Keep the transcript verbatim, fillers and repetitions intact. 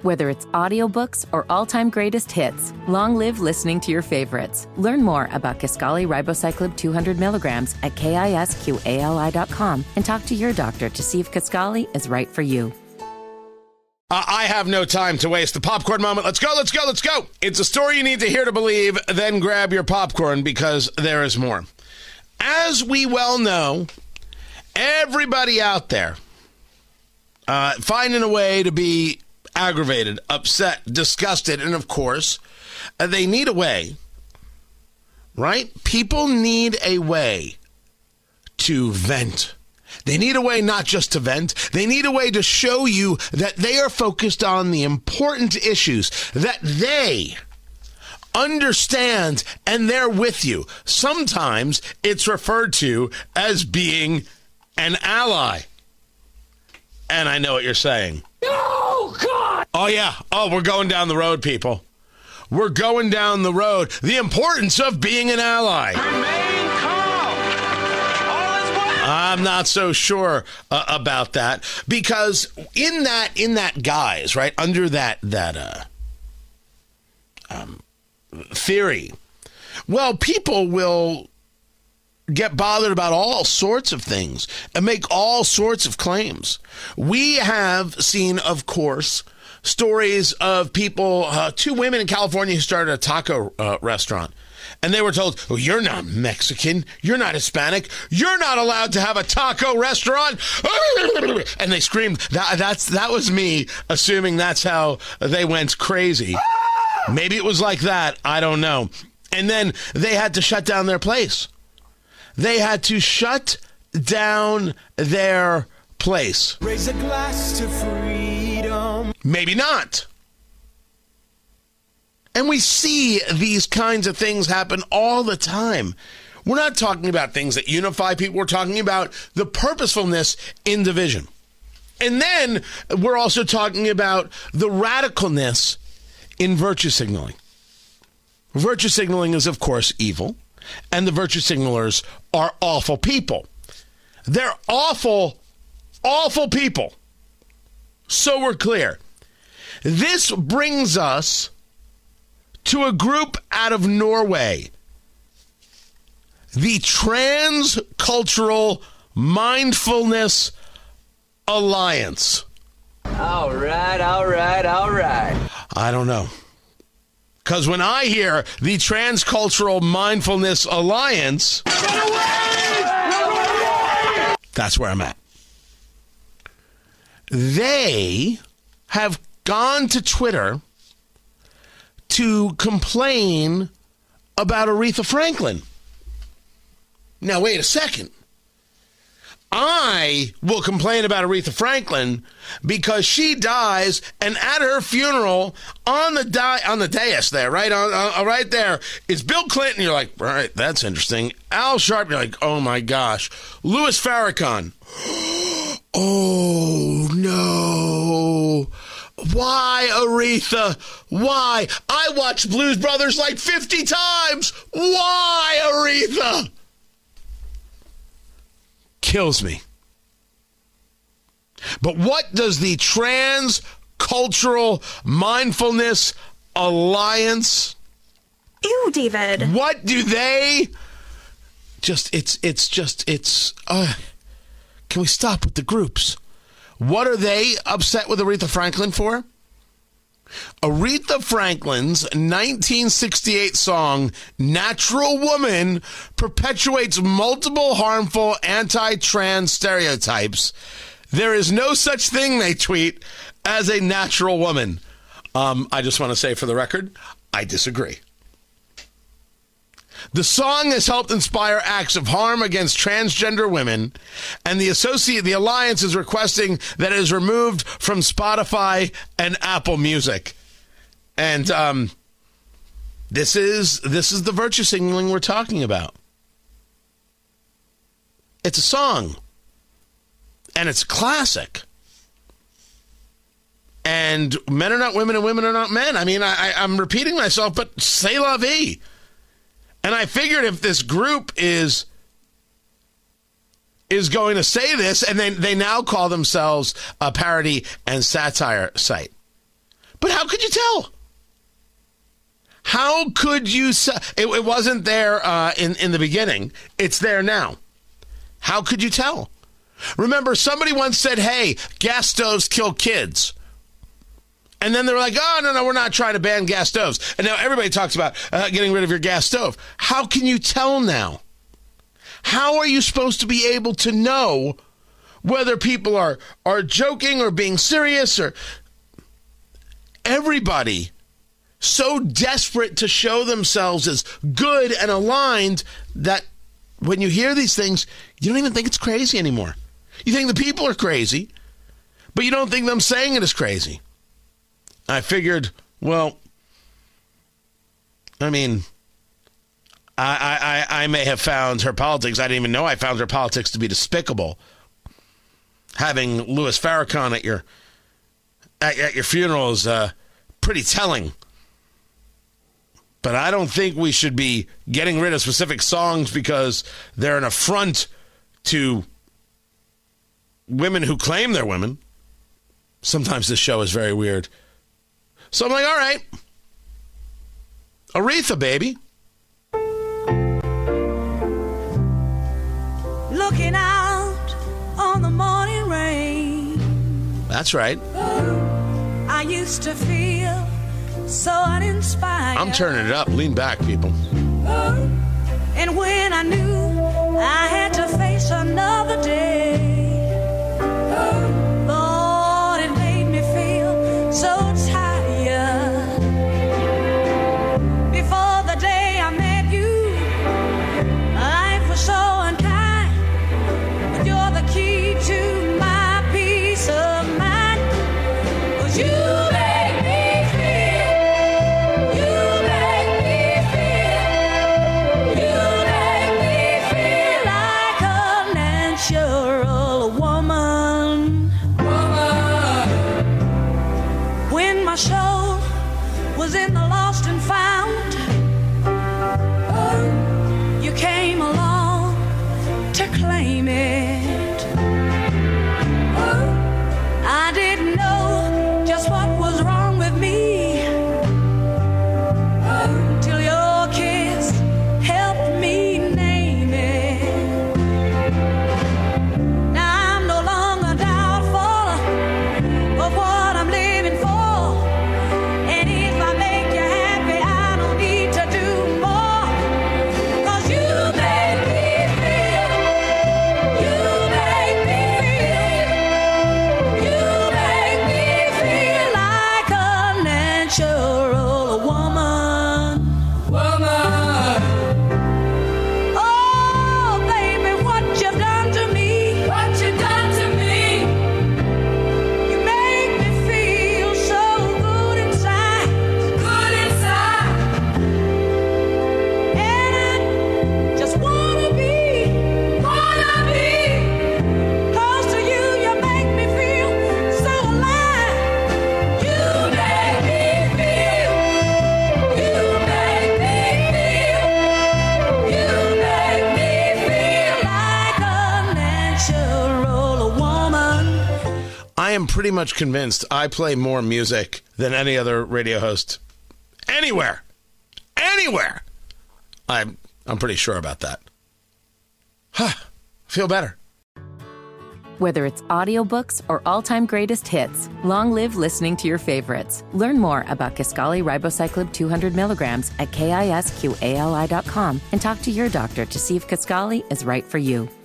Whether it's audiobooks or all-time greatest hits, long live listening to your favorites. Learn more about Kisqali Ribociclib two hundred milligrams at kisqali dot com and talk to your doctor to see if Kisqali is right for you. Uh, I have no time to waste. The popcorn moment. Let's go, let's go, let's go. It's a story you need to hear to believe, then grab your popcorn because there is more. As we well know, everybody out there uh, finding a way to be aggravated, upset, disgusted, and of course, uh, they need a way, right? People need a way to vent. They need a way not just to vent. They need a way to show you that they are focused on the important issues, that they understand and they're with you. Sometimes it's referred to as being an ally. And I know what you're saying. Oh, God! Oh, yeah. Oh, we're going down the road, people. We're going down the road. The importance of being an ally. Remain calm. All is well. I'm not so sure uh, about that because in that in that guise, right, under that that uh, um, theory, well, people will get bothered about all sorts of things and make all sorts of claims. We have seen, of course, stories of people, uh, two women in California who started a taco uh, restaurant. And they were told, oh, you're not Mexican. You're not Hispanic. You're not allowed to have a taco restaurant. And they screamed. That, that's, that was me assuming that's how they went crazy. Maybe it was like that. I don't know. And then they had to shut down their place. They had to shut down their place. Raise a glass to freedom. Maybe not. And we see these kinds of things happen all the time. We're not talking about things that unify people. We're talking about the purposefulness in division. And then we're also talking about the radicalness in virtue signaling. Virtue signaling is, of course, evil. And the virtue signalers are awful people. They're awful, awful people. So we're clear. This brings us to a group out of Norway. The Transcultural Mindfulness Alliance. All right, all right, all right. I don't know. Because when I hear the Transcultural Mindfulness Alliance, run away! Run away! That's where I'm at. They have gone to Twitter to complain about Aretha Franklin. Now, wait a second. I will complain about Aretha Franklin because she dies, and at her funeral, on the di- on the dais there, right on, uh, right there, is Bill Clinton. You're like, right, that's interesting. Al Sharp. You're like, oh my gosh. Louis Farrakhan. Oh no. Why, Aretha? Why? I watched Blues Brothers like fifty times. Why, Aretha? Kills me. But what does the Transcultural Mindfulness Alliance? Ew, David. What do they? Just it's it's just it's. Uh, can we stop with the groups? What are they upset with Aretha Franklin for? Aretha Franklin's nineteen sixty-eight song, Natural Woman, perpetuates multiple harmful anti-trans stereotypes. There is no such thing, they tweet, as a natural woman. Um, I just want to say for the record, I disagree. The song has helped inspire acts of harm against transgender women, and the associate, the Alliance is requesting that it is removed from Spotify and Apple Music. And um, this is this is the virtue signaling we're talking about. It's a song, and it's a classic. And men are not women, and women are not men. I mean, I, I, I'm repeating myself, but c'est la vie. And I figured if this group is is going to say this, and then they now call themselves a parody and satire site. But how could you tell? How could you? It, it wasn't there uh, in, in the beginning. It's there now. How could you tell? Remember, somebody once said, hey, gas stoves kill kids. And then they were like, oh, no, no, we're not trying to ban gas stoves. And now everybody talks about uh, getting rid of your gas stove. How can you tell now? How are you supposed to be able to know whether people are, are joking or being serious? Or everybody so desperate to show themselves as good and aligned that when you hear these things, you don't even think it's crazy anymore. You think the people are crazy, but you don't think them saying it is crazy. I figured, well, I mean, I, I, I may have found her politics. I didn't even know I found her politics to be despicable. Having Louis Farrakhan at your at, at your funeral is uh, pretty telling. But I don't think we should be getting rid of specific songs because they're an affront to women who claim they're women. Sometimes this show is very weird. So I'm like, all right. Aretha, baby. Looking out on the morning rain. That's right. I used to feel so uninspired. I'm turning it up. Lean back, people. And when I knew I had to face another day, Lord, it made me feel so tired. Before the day I met you, life was so unkind, but you're the key to my peace of mind. 'Cause you soul was in the lost and found. You came along to claim it. I didn't know just what was wrong with me till your kiss helped me name it. Now I'm no longer doubtful of what I'm living for. am pretty much convinced I play more music than any other radio host anywhere. Anywhere. I'm I'm pretty sure about that. Huh. Feel better. Whether it's audiobooks or all-time greatest hits, long live listening to your favorites. Learn more about Kisqali Ribociclib two hundred milligrams at kisqali dot com and talk to your doctor to see if Kisqali is right for you.